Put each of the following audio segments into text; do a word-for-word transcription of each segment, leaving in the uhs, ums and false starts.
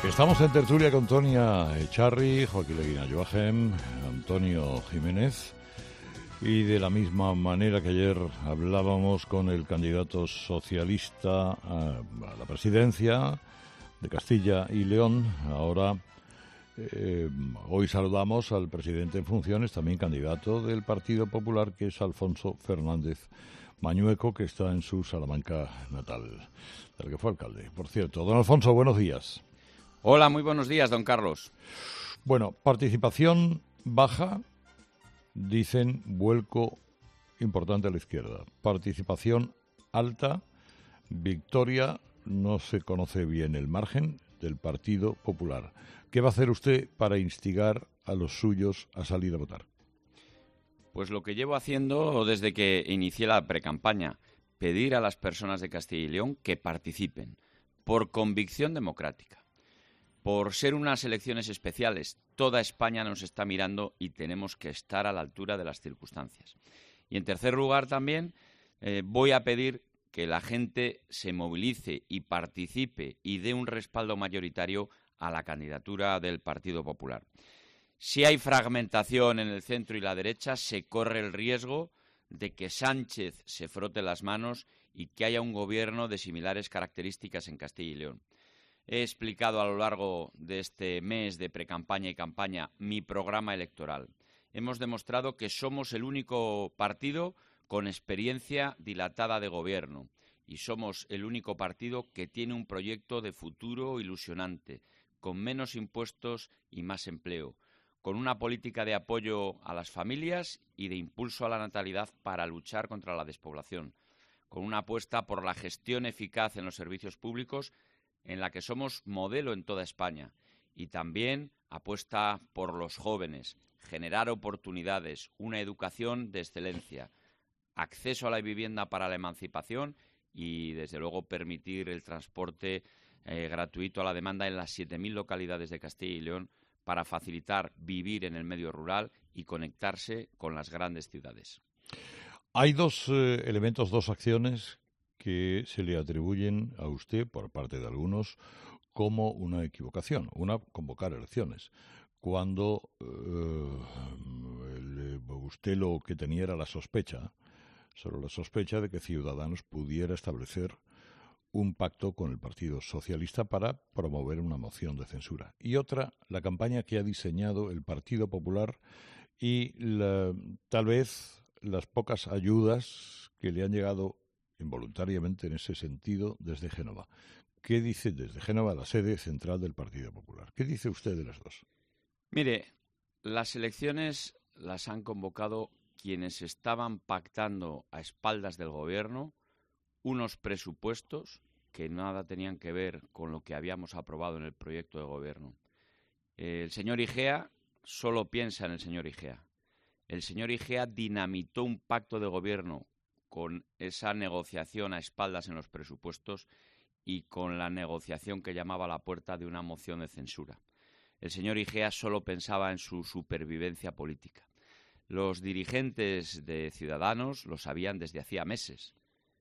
Estamos en tertulia con Tonia Echarri, Joaquín Leguina Joachim, Antonio Jiménez, y de la misma manera que ayer hablábamos con el candidato socialista a la presidencia de Castilla y León, ahora eh, hoy saludamos al presidente en funciones, también candidato del Partido Popular, que es Alfonso Fernández Mañueco, que está en su Salamanca natal, del que fue alcalde. Por cierto, don Alfonso, buenos días. Hola, muy buenos días, don Carlos. Bueno, participación baja, dicen vuelco importante a la izquierda. Participación alta, victoria, no se conoce bien el margen del Partido Popular. ¿Qué va a hacer usted para instigar a los suyos a salir a votar? Pues lo que llevo haciendo desde que inicié la precampaña, pedir a las personas de Castilla y León que participen, por convicción democrática. Por ser unas elecciones especiales, toda España nos está mirando y tenemos que estar a la altura de las circunstancias. Y en tercer lugar también eh, voy a pedir que la gente se movilice y participe y dé un respaldo mayoritario a la candidatura del Partido Popular. Si hay fragmentación en el centro y la derecha, se corre el riesgo de que Sánchez se frote las manos y que haya un gobierno de similares características en Castilla y León. He explicado a lo largo de este mes de precampaña y campaña mi programa electoral. Hemos demostrado que somos el único partido con experiencia dilatada de gobierno y somos el único partido que tiene un proyecto de futuro ilusionante, con menos impuestos y más empleo, con una política de apoyo a las familias y de impulso a la natalidad para luchar contra la despoblación, con una apuesta por la gestión eficaz en los servicios públicos, en la que somos modelo en toda España, y también apuesta por los jóvenes, generar oportunidades, una educación de excelencia, acceso a la vivienda para la emancipación y, desde luego, permitir el transporte eh, gratuito a la demanda en las siete mil localidades de Castilla y León para facilitar vivir en el medio rural y conectarse con las grandes ciudades. Hay dos eh, elementos, dos acciones que se le atribuyen a usted, por parte de algunos, como una equivocación. Una, convocar elecciones, cuando eh, el, usted lo que tenía era la sospecha, solo la sospecha de que Ciudadanos pudiera establecer un pacto con el Partido Socialista para promover una moción de censura. Y otra, la campaña que ha diseñado el Partido Popular y la, tal vez las pocas ayudas que le han llegado involuntariamente en ese sentido desde Génova. ¿Qué dice desde Génova, la sede central del Partido Popular? ¿Qué dice usted de las dos? Mire, las elecciones las han convocado quienes estaban pactando a espaldas del gobierno unos presupuestos que nada tenían que ver con lo que habíamos aprobado en el proyecto de gobierno. El señor Igea solo piensa en el señor Igea. El señor Igea dinamitó un pacto de gobierno con esa negociación a espaldas en los presupuestos y con la negociación que llamaba a la puerta de una moción de censura. El señor Igea solo pensaba en su supervivencia política. Los dirigentes de Ciudadanos lo sabían desde hacía meses.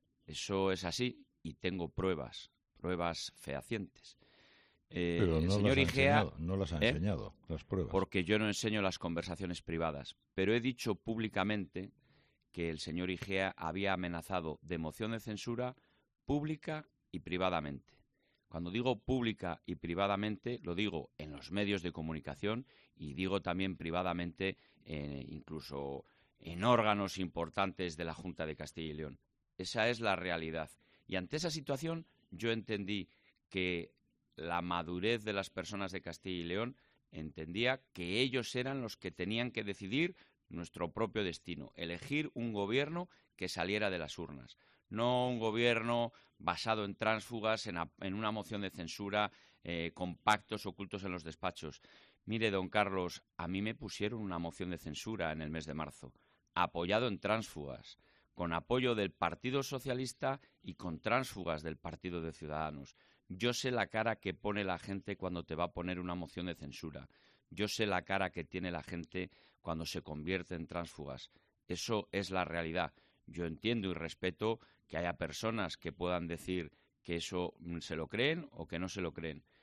Eso es así y tengo pruebas, pruebas fehacientes. Eh, Pero no el señor las ha Igea, enseñado, no las ha ¿eh? enseñado, las pruebas. Porque yo no enseño las conversaciones privadas, pero he dicho públicamente que el señor Igea había amenazado de moción de censura pública y privadamente. Cuando digo pública y privadamente, lo digo en los medios de comunicación y digo también privadamente, eh, incluso en órganos importantes de la Junta de Castilla y León. Esa es la realidad. Y ante esa situación yo entendí que la madurez de las personas de Castilla y León entendía que ellos eran los que tenían que decidir nuestro propio destino, elegir un gobierno que saliera de las urnas, no un gobierno basado en tránsfugas, en, a, en una moción de censura, eh, con pactos ocultos en los despachos. Mire, don Carlos, a mí me pusieron una moción de censura en el mes de marzo, apoyado en tránsfugas, con apoyo del Partido Socialista y con tránsfugas del Partido de Ciudadanos. Yo sé la cara que pone la gente cuando te va a poner una moción de censura. Yo sé la cara que tiene la gente cuando se convierte en tránsfugas. Eso es la realidad. Yo entiendo y respeto que haya personas que puedan decir que eso se lo creen o que no se lo creen.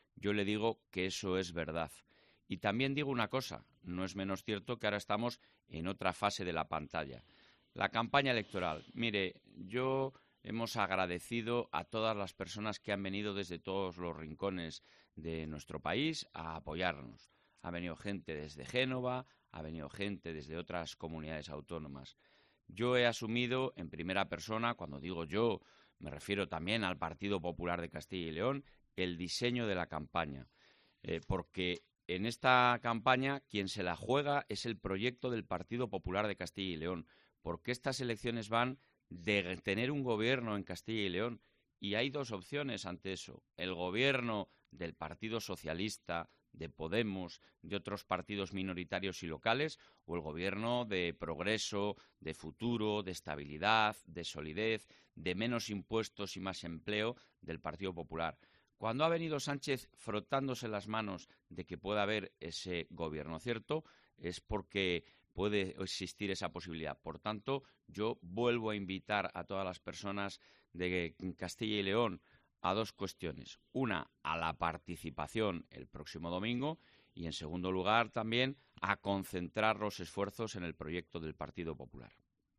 Yo le digo que eso es verdad. Y también digo una cosa, no es menos cierto que ahora estamos en otra fase de la pantalla. La campaña electoral. Mire, yo hemos agradecido a todas las personas que han venido desde todos los rincones de nuestro país a apoyarnos. Ha venido gente desde Génova, ha venido gente desde otras comunidades autónomas. Yo he asumido en primera persona, cuando digo yo, me refiero también al Partido Popular de Castilla y León, el diseño de la campaña. Eh, porque en esta campaña quien se la juega es el proyecto del Partido Popular de Castilla y León, porque estas elecciones van de tener un gobierno en Castilla y León y hay dos opciones ante eso. El gobierno del Partido Socialista, de Podemos, de otros partidos minoritarios y locales, o el gobierno de progreso, de futuro, de estabilidad, de solidez, de menos impuestos y más empleo del Partido Popular. Cuando ha venido Sánchez frotándose las manos de que pueda haber ese gobierno, ¿cierto?, es porque puede existir esa posibilidad. Por tanto, yo vuelvo a invitar a todas las personas de Castilla y León a dos cuestiones. Una, a la participación el próximo domingo y, en segundo lugar, también a concentrar los esfuerzos en el proyecto del Partido Popular.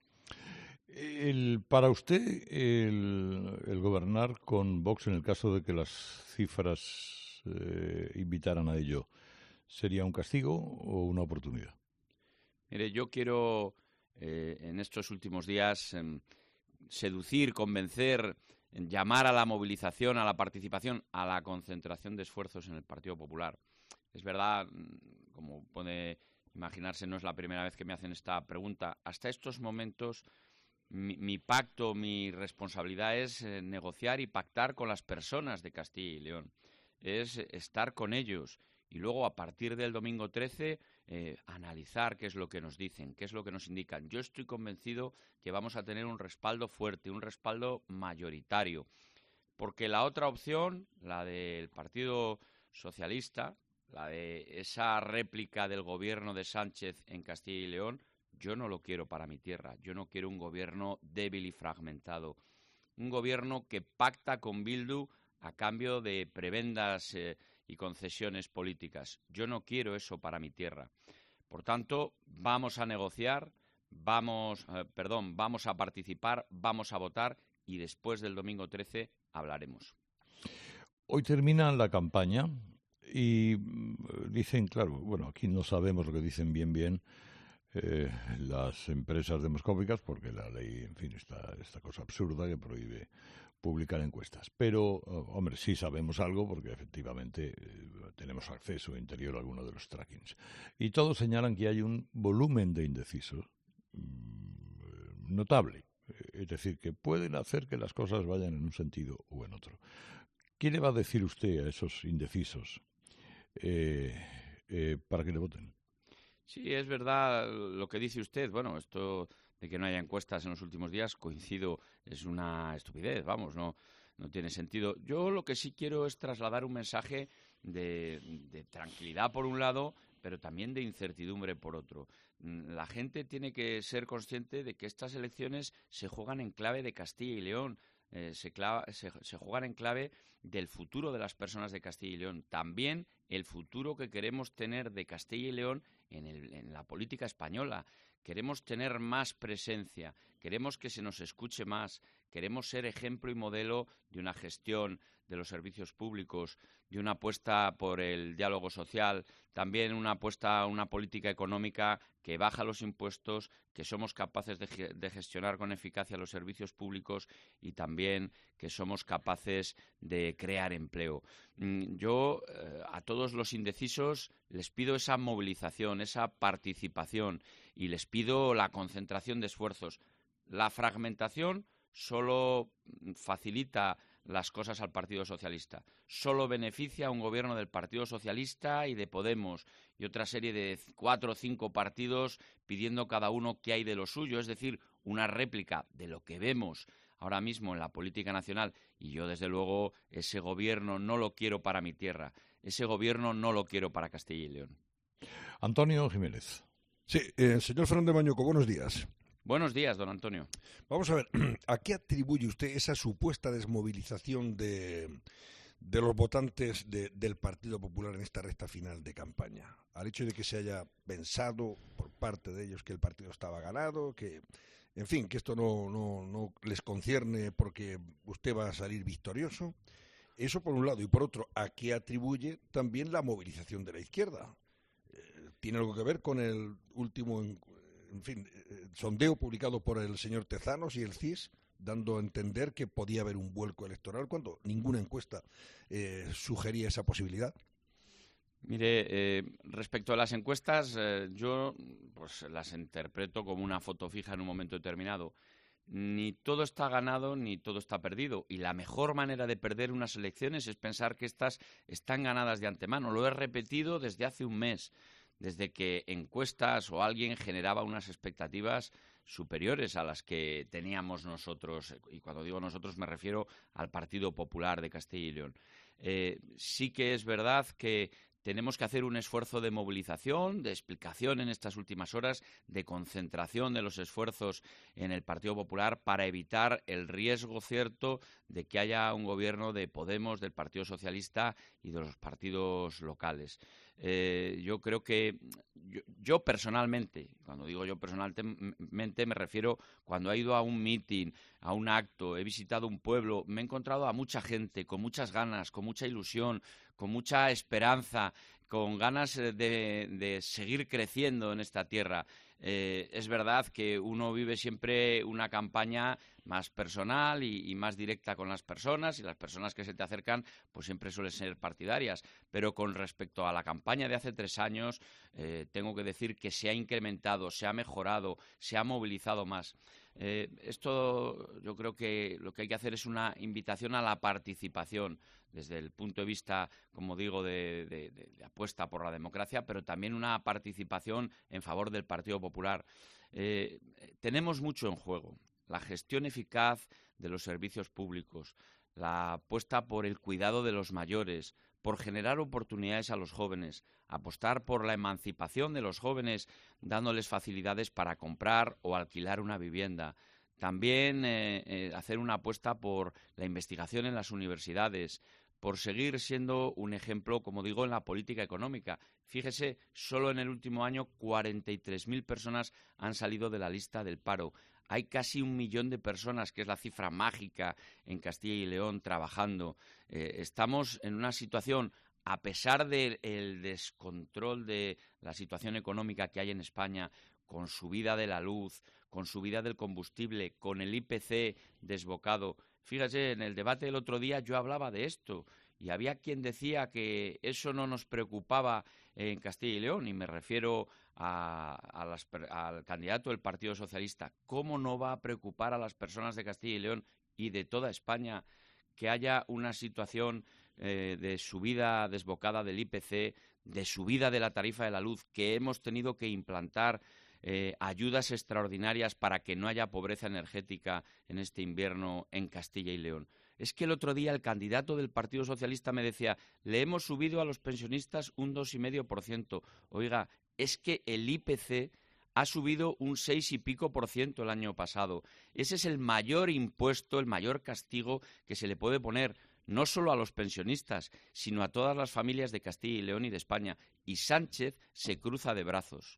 El, para usted, el, el gobernar con Vox, en el caso de que las cifras eh, invitaran a ello, ¿sería un castigo o una oportunidad? Mire, yo quiero eh, en estos últimos días eh, seducir, convencer, llamar a la movilización, a la participación, a la concentración de esfuerzos en el Partido Popular. Es verdad, como puede imaginarse, no es la primera vez que me hacen esta pregunta. Hasta estos momentos, mi, mi pacto, mi responsabilidad es eh, negociar y pactar con las personas de Castilla y León. Es estar con ellos y luego, a partir del domingo trece, eh, analizar qué es lo que nos dicen, qué es lo que nos indican. Yo estoy convencido que vamos a tener un respaldo fuerte, un respaldo mayoritario, porque la otra opción, la del Partido Socialista, la de esa réplica del gobierno de Sánchez en Castilla y León, yo no lo quiero para mi tierra. Yo no quiero un gobierno débil y fragmentado, un gobierno que pacta con Bildu a cambio de prebendas eh, y concesiones políticas. Yo no quiero eso para mi tierra. Por tanto, vamos a negociar, vamos, eh, perdón, vamos a participar, vamos a votar y después del domingo trece hablaremos. Hoy termina la campaña y dicen, claro, bueno, aquí no sabemos lo que dicen bien bien eh, las empresas demoscópicas, porque la ley, en fin, está esta cosa absurda que prohíbe publicar encuestas. Pero, hombre, sí sabemos algo porque efectivamente eh, tenemos acceso interior a alguno de los trackings. Y todos señalan que hay un volumen de indecisos mmm, notable. Es decir, que pueden hacer que las cosas vayan en un sentido u en otro. ¿Qué le va a decir usted a esos indecisos eh, eh, para que le voten? Sí, es verdad lo que dice usted. Bueno, esto de que no haya encuestas en los últimos días, coincido, es una estupidez, vamos, no, no tiene sentido. Yo lo que sí quiero es trasladar un mensaje de, de tranquilidad por un lado, pero también de incertidumbre por otro. La gente tiene que ser consciente de que estas elecciones se juegan en clave de Castilla y León. Eh, se, clava, se, se juegan en clave del futuro de las personas de Castilla y León. También el futuro que queremos tener de Castilla y León en, el, en la política española. Queremos tener más presencia, queremos que se nos escuche más, queremos ser ejemplo y modelo de una gestión de los servicios públicos, de una apuesta por el diálogo social, también una apuesta a una política económica que baja los impuestos, que somos capaces de, de gestionar con eficacia los servicios públicos y también que somos capaces de crear empleo. Yo eh, a todos los indecisos les pido esa movilización, esa participación y les pido la concentración de esfuerzos. La fragmentación solo facilita las cosas al Partido Socialista. Solo beneficia a un gobierno del Partido Socialista y de Podemos y otra serie de cuatro o cinco partidos pidiendo cada uno qué hay de lo suyo, es decir, una réplica de lo que vemos ahora mismo en la política nacional. Y yo, desde luego, ese gobierno no lo quiero para mi tierra. Ese gobierno no lo quiero para Castilla y León. Antonio Jiménez. Sí, eh, señor Fernández Mañueco, buenos días. Buenos días, don Antonio. Vamos a ver, ¿a qué atribuye usted esa supuesta desmovilización de, de los votantes de, del Partido Popular en esta recta final de campaña? Al hecho de que se haya pensado por parte de ellos que el partido estaba ganado, que, en fin, que esto no, no, no les concierne porque usted va a salir victorioso. Eso por un lado. Y por otro, ¿a qué atribuye también la movilización de la izquierda? Eh, ¿Tiene algo que ver con el último, en, en fin, eh, sondeo publicado por el señor Tezanos y el C I S, dando a entender que podía haber un vuelco electoral cuando ninguna encuesta eh, sugería esa posibilidad? Mire, eh, respecto a las encuestas, eh, yo pues las interpreto como una foto fija en un momento determinado. Ni todo está ganado ni todo está perdido. Y la mejor manera de perder unas elecciones es pensar que estas están ganadas de antemano. Lo he repetido desde hace un mes, desde que encuestas o alguien generaba unas expectativas superiores a las que teníamos nosotros. Y cuando digo nosotros me refiero al Partido Popular de Castilla y León. Eh, sí que es verdad que tenemos que hacer un esfuerzo de movilización, de explicación en estas últimas horas, de concentración de los esfuerzos en el Partido Popular para evitar el riesgo cierto de que haya un gobierno de Podemos, del Partido Socialista y de los partidos locales. Eh, yo creo que yo, yo personalmente, cuando digo yo personalmente me refiero cuando he ido a un mitin, a un acto, he visitado un pueblo, me he encontrado a mucha gente con muchas ganas, con mucha ilusión, con mucha esperanza, con ganas de, de seguir creciendo en esta tierra. Eh, es verdad que uno vive siempre una campaña más personal y, y más directa con las personas, y las personas que se te acercan pues siempre suelen ser partidarias. Pero con respecto a la campaña de hace tres años, eh, tengo que decir que se ha incrementado, se ha mejorado, se ha movilizado más. Eh, esto yo creo que lo que hay que hacer es una invitación a la participación desde el punto de vista, como digo, de, de, de, de apuesta por la democracia, pero también una participación en favor del Partido Popular. Eh, tenemos mucho en juego. La gestión eficaz de los servicios públicos, la apuesta por el cuidado de los mayores, por generar oportunidades a los jóvenes, apostar por la emancipación de los jóvenes, dándoles facilidades para comprar o alquilar una vivienda. También eh, eh, hacer una apuesta por la investigación en las universidades, por seguir siendo un ejemplo, como digo, en la política económica. Fíjese, solo en el último año cuarenta y tres mil personas han salido de la lista del paro. Hay casi un millón de personas, que es la cifra mágica en Castilla y León, trabajando. Eh, estamos en una situación, a pesar del descontrol de la situación económica que hay en España, con subida de la luz, con subida del combustible, con el I P C desbocado. Fíjese, en el debate del otro día yo hablaba de esto y había quien decía que eso no nos preocupaba en Castilla y León, y me refiero a, a las, al candidato del Partido Socialista. ¿Cómo no va a preocupar a las personas de Castilla y León y de toda España que haya una situación eh, de subida desbocada del I P C, de subida de la tarifa de la luz, que hemos tenido que implantar Eh, ayudas extraordinarias para que no haya pobreza energética en este invierno en Castilla y León? Es que el otro día el candidato del Partido Socialista me decía, le hemos subido a los pensionistas un dos coma cinco por ciento. Oiga, es que el I P C ha subido un seis y pico por ciento el año pasado. Ese es el mayor impuesto, el mayor castigo que se le puede poner, no solo a los pensionistas, sino a todas las familias de Castilla y León y de España. Y Sánchez se cruza de brazos.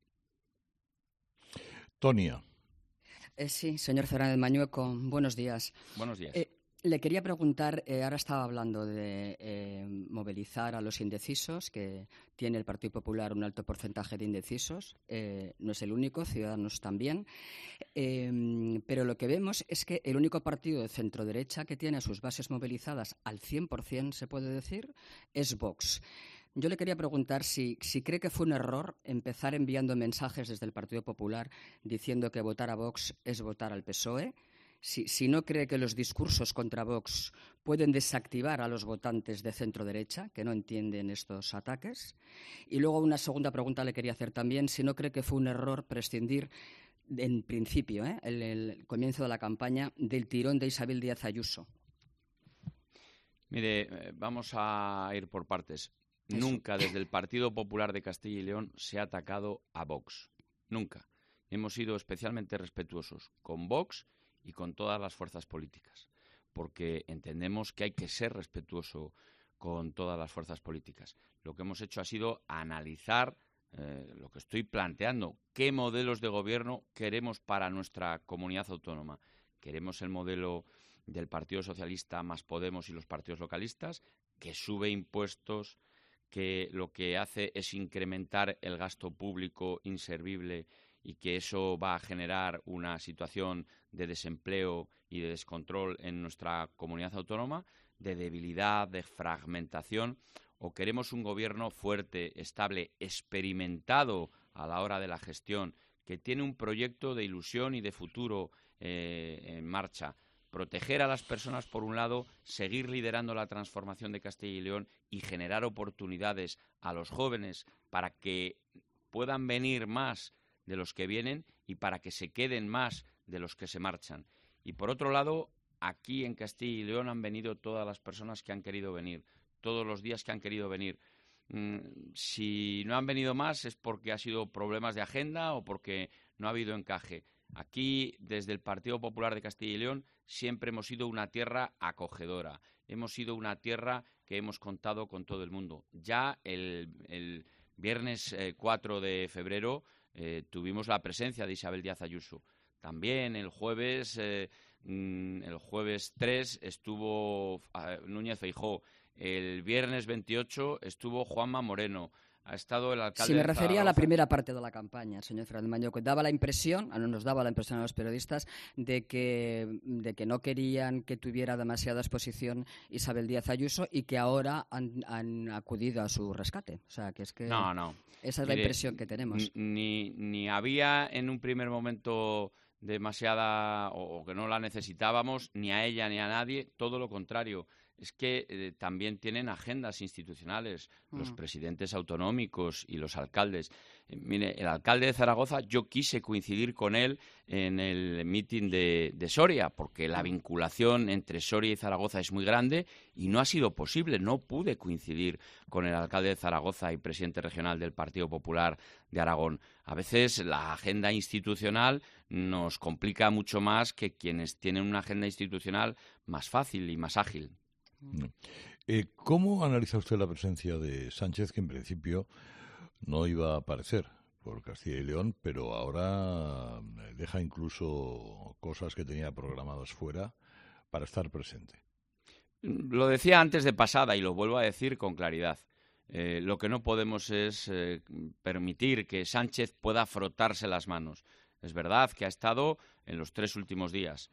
Tonia. Eh, sí, señor Fernández Mañueco, buenos días. Buenos días. Eh, le quería preguntar, eh, ahora estaba hablando de eh, movilizar a los indecisos, que tiene el Partido Popular un alto porcentaje de indecisos, eh, no es el único, Ciudadanos también, eh, pero lo que vemos es que el único partido de centro-derecha que tiene a sus bases movilizadas al cien por ciento, se puede decir, es Vox. Yo le quería preguntar si, si cree que fue un error empezar enviando mensajes desde el Partido Popular diciendo que votar a Vox es votar al P S O E, si, si no cree que los discursos contra Vox pueden desactivar a los votantes de centro-derecha, que no entienden estos ataques. Y luego una segunda pregunta le quería hacer también, si no cree que fue un error prescindir en principio, ¿eh? el, el comienzo de la campaña, del tirón de Isabel Díaz Ayuso. Mire, eh, vamos a ir por partes. Eso. Nunca desde el Partido Popular de Castilla y León se ha atacado a Vox. Nunca. Hemos sido especialmente respetuosos con Vox y con todas las fuerzas políticas, porque entendemos que hay que ser respetuoso con todas las fuerzas políticas. Lo que hemos hecho ha sido analizar eh, lo que estoy planteando, qué modelos de gobierno queremos para nuestra comunidad autónoma. Queremos el modelo del Partido Socialista más Podemos y los partidos localistas, que sube impuestos, que lo que hace es incrementar el gasto público inservible y que eso va a generar una situación de desempleo y de descontrol en nuestra comunidad autónoma, de debilidad, de fragmentación, o queremos un gobierno fuerte, estable, experimentado a la hora de la gestión, que tiene un proyecto de ilusión y de futuro eh, en marcha. Proteger a las personas, por un lado, seguir liderando la transformación de Castilla y León y generar oportunidades a los jóvenes para que puedan venir más de los que vienen y para que se queden más de los que se marchan. Y por otro lado, aquí en Castilla y León han venido todas las personas que han querido venir, todos los días que han querido venir. Mm, si no han venido más es porque ha sido problemas de agenda o porque no ha habido encaje. Aquí, desde el Partido Popular de Castilla y León, siempre hemos sido una tierra acogedora. Hemos sido una tierra que hemos contado con todo el mundo. Ya el, el viernes eh, cuatro de febrero eh, tuvimos la presencia de Isabel Díaz Ayuso. También el jueves, eh, el jueves tres estuvo eh, Núñez Feijóo. El viernes veintiocho estuvo Juanma Moreno. Ha estado el alcalde Si me de refería Zaragoza. a la primera parte de la campaña, señor Fernández Mañó, que daba la impresión, no nos daba la impresión a los periodistas, de que, de que no querían que tuviera demasiada exposición Isabel Díaz Ayuso y que ahora han, han acudido a su rescate. O sea, que es que No, no. esa es Mire, la impresión que tenemos. Ni, ni había en un primer momento demasiada, o, o que no la necesitábamos, ni a ella ni a nadie, todo lo contrario. Es que eh, también tienen agendas institucionales, mm. los presidentes autonómicos y los alcaldes. Eh, mire, el alcalde de Zaragoza, yo quise coincidir con él en el mitin de, de Soria, porque la vinculación entre Soria y Zaragoza es muy grande y no ha sido posible. No pude coincidir con el alcalde de Zaragoza y presidente regional del Partido Popular de Aragón. A veces la agenda institucional nos complica mucho más que quienes tienen una agenda institucional más fácil y más ágil. Eh, ¿Cómo analiza usted la presencia de Sánchez, que en principio no iba a aparecer por Castilla y León, pero ahora deja incluso cosas que tenía programadas fuera para estar presente? Lo decía antes de pasada y lo vuelvo a decir con claridad. Eh, lo que no podemos es eh, permitir que Sánchez pueda frotarse las manos. Es verdad que ha estado en los tres últimos días.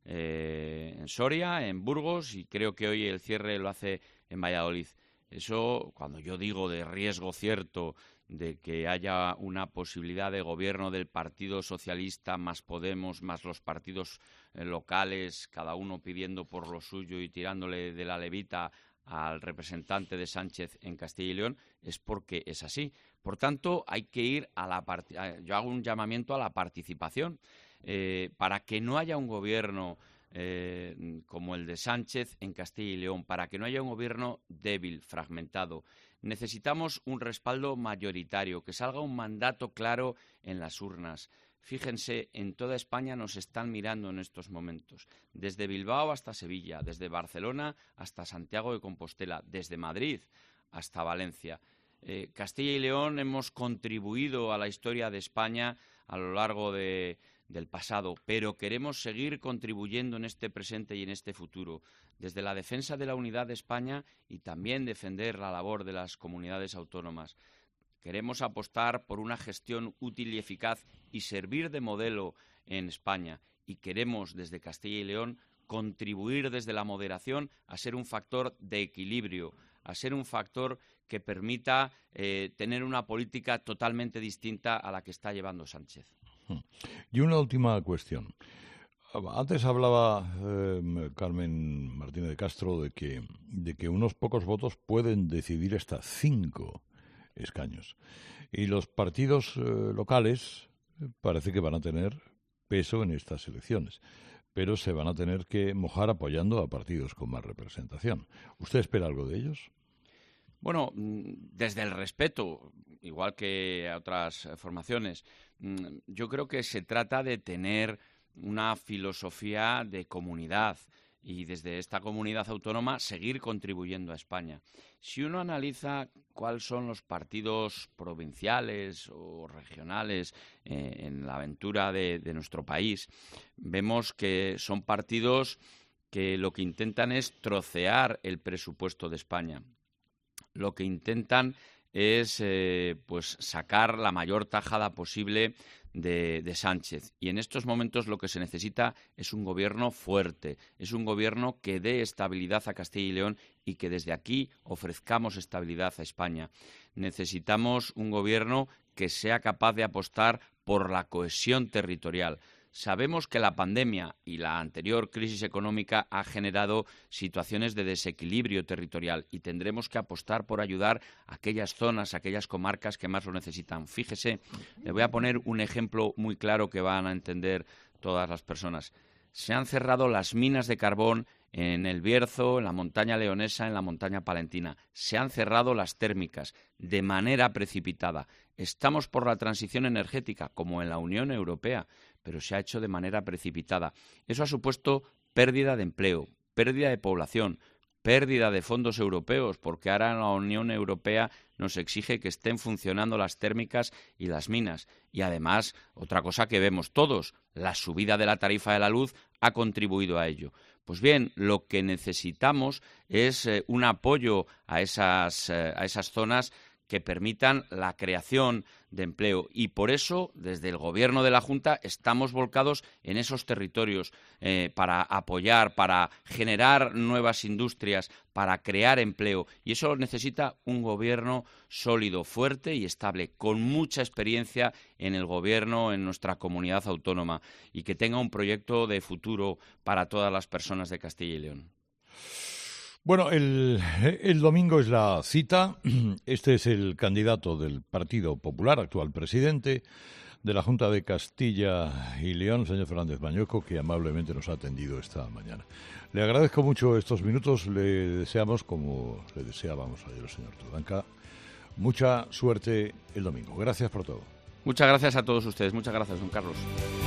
Eh, en Soria, en Burgos y creo que hoy el cierre lo hace en Valladolid. Eso, cuando yo digo de riesgo cierto de que haya una posibilidad de gobierno del Partido Socialista más Podemos, más los partidos eh, locales, cada uno pidiendo por lo suyo y tirándole de la levita al representante de Sánchez en Castilla y León, es porque es así. Por tanto, hay que ir a la part- yo hago un llamamiento a la participación. Eh, para que no haya un gobierno eh, como el de Sánchez en Castilla y León, para que no haya un gobierno débil, fragmentado, necesitamos un respaldo mayoritario, que salga un mandato claro en las urnas. Fíjense, en toda España nos están mirando en estos momentos, desde Bilbao hasta Sevilla, desde Barcelona hasta Santiago de Compostela, desde Madrid hasta Valencia. Eh, Castilla y León hemos contribuido a la historia de España a lo largo de del pasado, pero queremos seguir contribuyendo en este presente y en este futuro, desde la defensa de la unidad de España y también defender la labor de las comunidades autónomas. Queremos apostar por una gestión útil y eficaz y servir de modelo en España. Y queremos, desde Castilla y León, contribuir desde la moderación a ser un factor de equilibrio, a ser un factor que permita eh, tener una política totalmente distinta a la que está llevando Sánchez. Y una última cuestión. Antes hablaba eh, Carmen Martínez de Castro de que, de que unos pocos votos pueden decidir hasta cinco escaños. Y los partidos eh, locales parece que van a tener peso en estas elecciones, pero se van a tener que mojar apoyando a partidos con más representación. ¿Usted espera algo de ellos? Bueno, desde el respeto, igual que a otras formaciones, yo creo que se trata de tener una filosofía de comunidad. y desde esta comunidad autónoma seguir contribuyendo a España. Si uno analiza cuáles son los partidos provinciales o regionales eh, en la aventura de, de nuestro país, vemos que son partidos que lo que intentan es trocear el presupuesto de España. Lo que intentan es eh, pues sacar la mayor tajada posible de, de Sánchez. Y en estos momentos lo que se necesita es un gobierno fuerte, es un gobierno que dé estabilidad a Castilla y León y que desde aquí ofrezcamos estabilidad a España. Necesitamos un gobierno que sea capaz de apostar por la cohesión territorial. Sabemos que la pandemia y la anterior crisis económica ha generado situaciones de desequilibrio territorial y tendremos que apostar por ayudar a aquellas zonas, a aquellas comarcas que más lo necesitan. Fíjese, le voy a poner un ejemplo muy claro que van a entender todas las personas. Se han cerrado las minas de carbón en el Bierzo, en la montaña leonesa, en la montaña palentina. Se han cerrado las térmicas de manera precipitada. Estamos por la transición energética, como en la Unión Europea, pero se ha hecho de manera precipitada. Eso ha supuesto pérdida de empleo, pérdida de población, pérdida de fondos europeos, porque ahora la Unión Europea nos exige que estén funcionando las térmicas y las minas. Y además, otra cosa que vemos todos, la subida de la tarifa de la luz ha contribuido a ello. Pues bien, lo que necesitamos es eh, un apoyo a esas, eh, a esas zonas que permitan la creación de empleo. Y por eso, desde el Gobierno de la Junta, estamos volcados en esos territorios eh, para apoyar, para generar nuevas industrias, para crear empleo. Y eso necesita un Gobierno sólido, fuerte y estable, con mucha experiencia en el Gobierno, en nuestra comunidad autónoma, y que tenga un proyecto de futuro para todas las personas de Castilla y León. Bueno, el, el domingo es la cita. Este es el candidato del Partido Popular, actual presidente de la Junta de Castilla y León, señor Fernández Mañueco, que amablemente nos ha atendido esta mañana. Le agradezco mucho estos minutos. Le deseamos, como le deseábamos ayer al señor Tudanca, mucha suerte el domingo. Gracias por todo. Muchas gracias a todos ustedes. Muchas gracias, don Carlos.